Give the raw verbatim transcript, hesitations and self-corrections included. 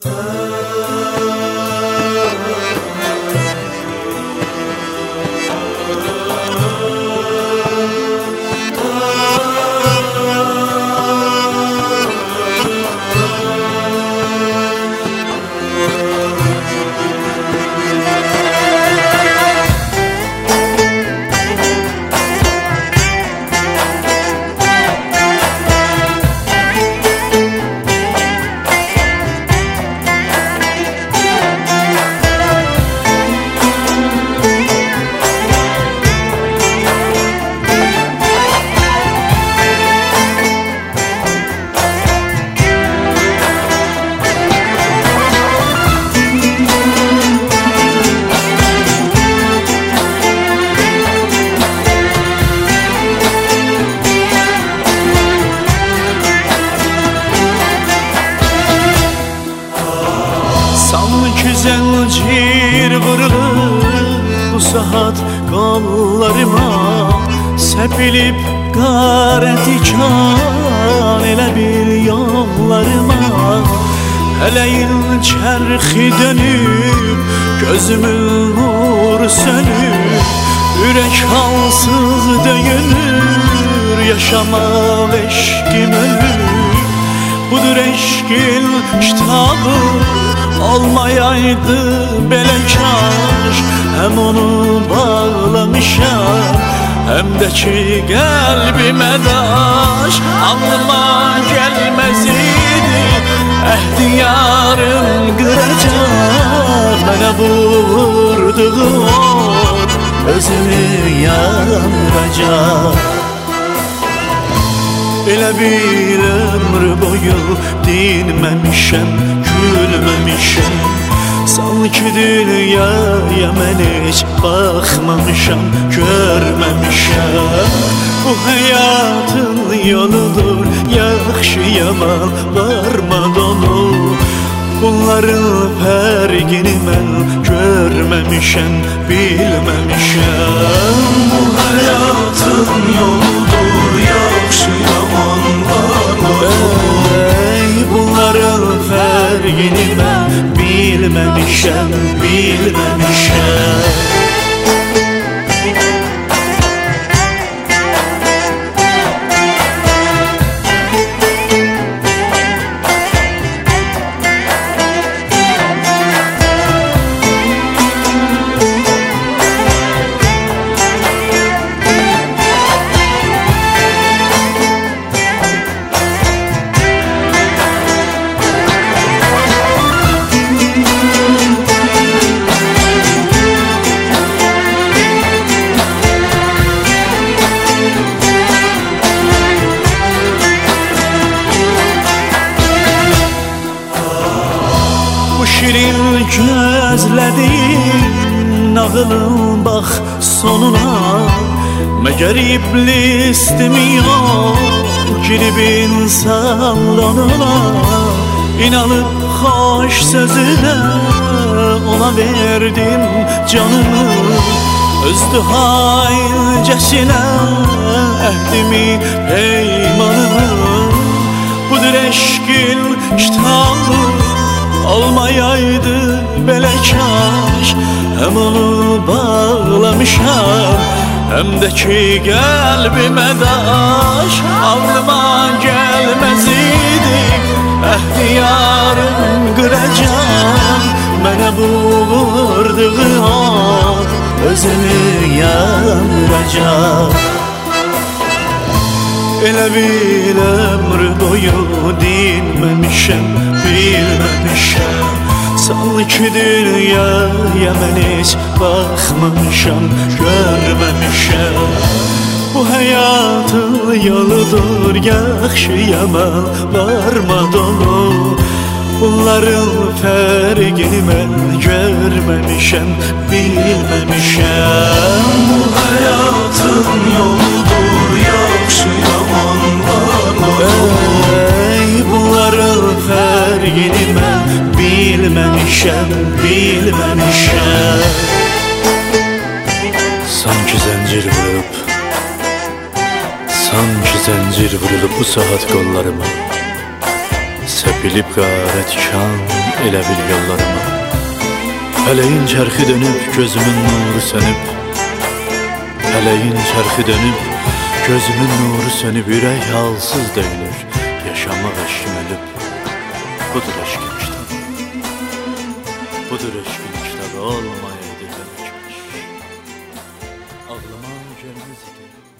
Zəncir vurulur bu saat qollarıma, səpilib qar tikan elə bir yollarıma. Ələyin çərxi dönüb, gözümün nur sönüb, ürək halsız döyünür, yaşamaq eşkim ölür. Budur eşkin kitabı, olmayaydı belə kaş. Həm onu bağlamışam, həm də ki qəlbimə daş. Ağlıma gəlməz idi, əhdi yarım qıracaq. Mənə vurduğu od özünü yandıracaq. Elə bir ömür boyu dinməmişəm, gülməmişəm. Sanki dünyaya mən heç baxmamışam, görməmişəm. Bu həyatın yoludur, yaxşı yaman varmad onu. Bunların fərqini mən görməmişəm, bilməmişəm. Bu həyatın yoludur, yaxşı yaman varmad onu. Bunların fərqini mən bilməmişəm, bilməmişəm. Şirin gözlədim nağılın bax sonuna. Məgər iblisdimi yox, girib insan lonuna. İnanıb xoş sözünə, ona verdim canımı. Özdü hailcəsinə əhdimi, peymanımı. Budur eşkin kitabı, olmayaydı belə kaş. Həm onu bağlamışam, həm də ki qəlbimə daş. Ağlıma gəlməz idi, əhdi yarım qıracaq. Mənə bu vurduğu od özünü yandıracaq. Elə bir ömür boyu dinməmişəm, bilməmişəm. Sanki dünyaya mən heç baxmamışam, görməmişəm. Bu həyatın yoludur, yaxşı yaman varmad onu. Bunların fərqini mən görməmişəm, bilməmişəm. Bu həyatın yoludur, yaxşı yaman varmad onu. Bunların fərqini mən bilməmişəm, bilməmişəm. Sanki zəncir vurub, sanki zəncir vurulub bu saat qollarıma. Səpilib qara tikan elə bil yollarıma. Fələyin çərxi dönüb, gözümün nuru sönüb. Fələyin çərxi dönüb, gözümün nuru sönüb. Ürək halsız döyünür, yaşamaq eşkim ölüb. Budur eşkin kitabı, budur eşkin kitabı, olmayaydı deməkmiş. Ağlama gəlməz idi.